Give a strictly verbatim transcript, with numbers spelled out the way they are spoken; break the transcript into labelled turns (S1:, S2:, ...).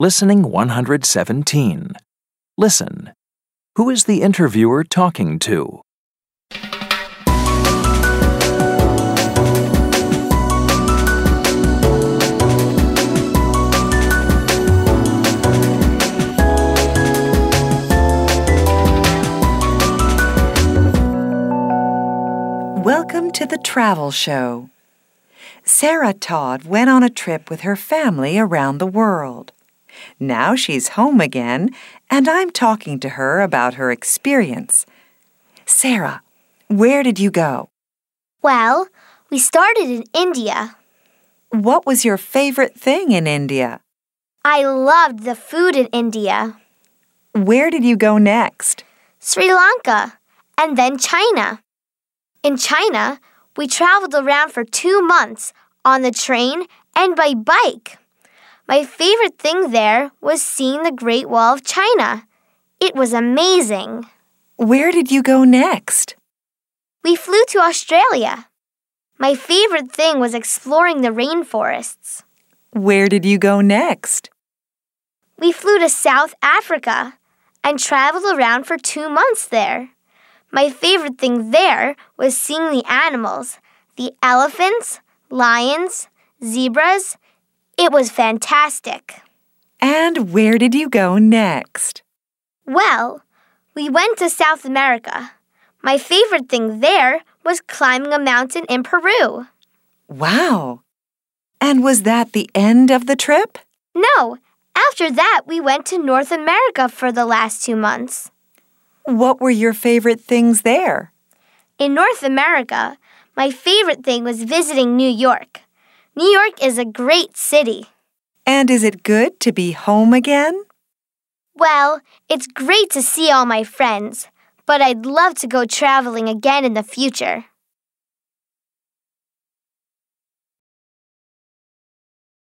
S1: Listening one hundred seventeen. Listen. Who is the interviewer talking to?
S2: Welcome to the Travel Show. Sarah Todd went on a trip with her family around the world. Now she's home again, and I'm talking to her about her experience. Sarah, where did you go?
S3: Well, we started in India.
S2: What was your favorite thing in India?
S3: I loved the food in India.
S2: Where did you go next?
S3: Sri Lanka, and then China. In China, we traveled around for two months on the train and by bike. My favorite thing there was seeing the Great Wall of China. It was amazing.
S2: Where did you go next?
S3: We flew to Australia. My favorite thing was exploring the rainforests.
S2: Where did you go next?
S3: We flew to South Africa and traveled around for two months there. My favorite thing there was seeing the animals, the elephants, lions, zebras. It was fantastic.
S2: And where did you go next?
S3: Well, we went to South America. My favorite thing there was climbing a mountain in Peru.
S2: Wow! And was that the end of the trip?
S3: No, after that we went to North America for the last two months.
S2: What were your favorite things there?
S3: In North America, my favorite thing was visiting New York. New York is a great city.
S2: And is it good to be home again?
S3: Well, it's great to see all my friends, but I'd love to go traveling again in the future.